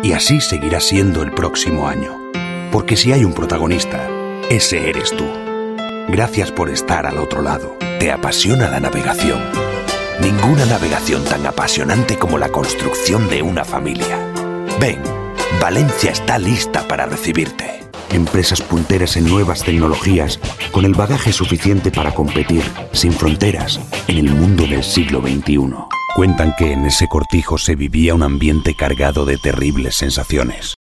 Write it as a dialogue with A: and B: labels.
A: Y así seguirá siendo el próximo año. Porque si hay un protagonista, ese eres tú. Gracias por estar al otro lado.
B: ¿Te apasiona la navegación? Ninguna navegación tan apasionante como la construcción de una familia. Ven, Valencia está lista para recibirte.
A: Empresas punteras en nuevas tecnologías, con el bagaje suficiente para competir, sin fronteras, en el mundo del siglo XXI. Cuentan que en ese cortijo se vivía un ambiente cargado de terribles sensaciones.